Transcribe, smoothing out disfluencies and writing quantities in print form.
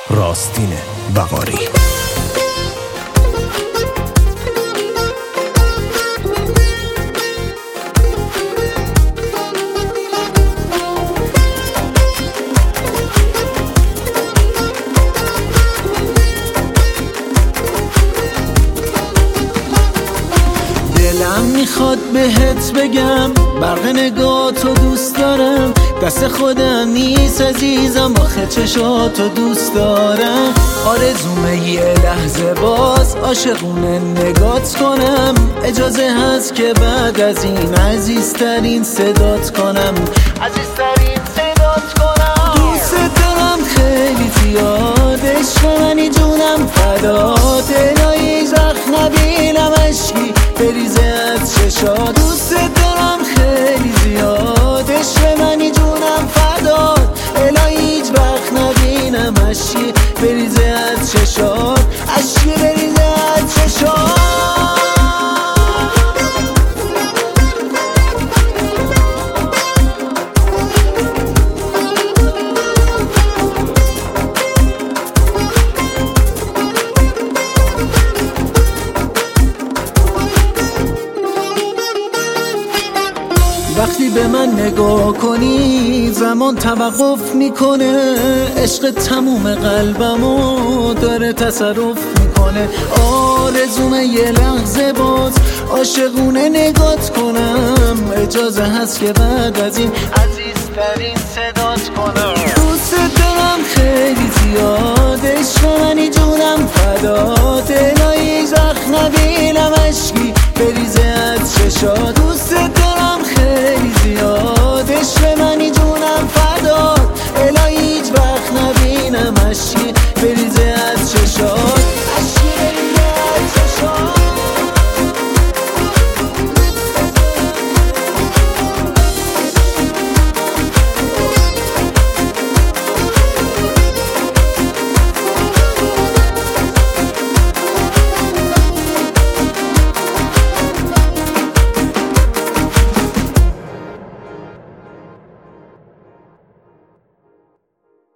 راستین بقاری. دلم میخواد بهت بگم برق نگاهتو دوست دارم، دست خودم نیست عزیزم آخه چشاتو دوست دارم. آرزومه یه لحظه باز عاشقونه نگات کنم، اجازه هست که بعد از این عزیزترین صدات کنم، عزیزترین صدات کنم. دوست دارم خیلی زیاد، عشق منی جونم فدات، الهی زخم نبینم اشکی بریزه از چشات. دوست دارم خیلی زیاد، عشق منی جونم فدات، الهی هیچ وقت نبینم اشکی بریزه از چشات، اشکی بریزه از چشات. وقتی به من نگاه کنی زمان توقف میکنه، عشق تموم قلبمو داره تصرف میکنه. آرزومه یه لحظه باز عاشقونه نگات کنم، اجازه هست که بعد از این عزیزترین صدا